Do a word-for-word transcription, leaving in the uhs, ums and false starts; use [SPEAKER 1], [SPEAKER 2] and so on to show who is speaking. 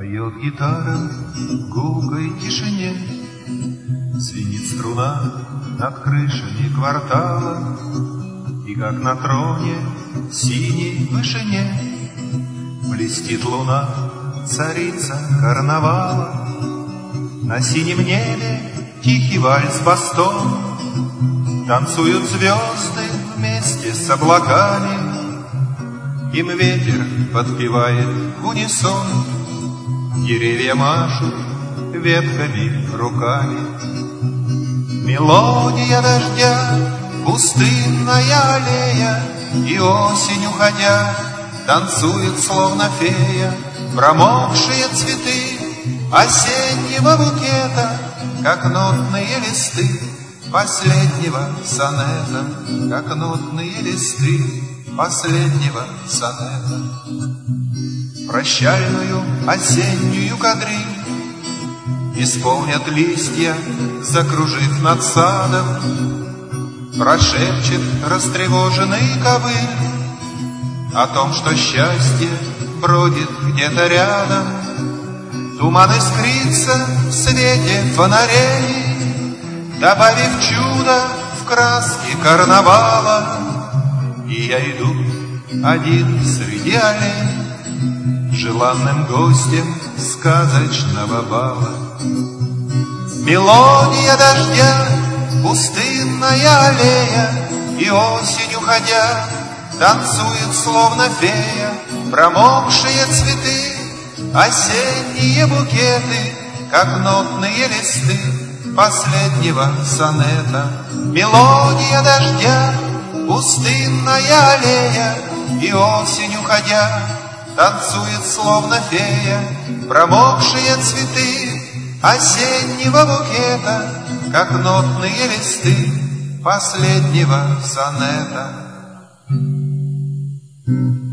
[SPEAKER 1] Поет гитара в гулкой тишине, звенит струна над крышами квартала, и как на троне в синей вышине блестит луна, царица карнавала. На синем небе тихий вальс-бастон, танцуют звезды вместе с облаками, им ветер подпевает в унисон, деревья машут ветками руками. Мелодия дождя, пустынная аллея, и осень, уходя, танцует словно фея. Промокшие цветы осеннего букета, как нотные листы последнего сонета, как нотные листы последнего сонета. Прощальную осеннюю кадриль исполнят листья, закружив над садом. Прошепчет растревоженный ковыль о том, что счастье бродит где-то рядом. Туман искрится в свете фонарей, добавив чудо в краски карнавала. И я иду один среди аллей, желанным гостем сказочного бала. Мелодия дождя, пустынная аллея, и осень, уходя, танцует словно фея. Промокшие цветы, осенние букеты, как нотные листы последнего сонета. Мелодия дождя, пустынная аллея, и осень, уходя, танцует словно фея. Промокшие цветы осеннего букета, как нотные листы последнего сонета.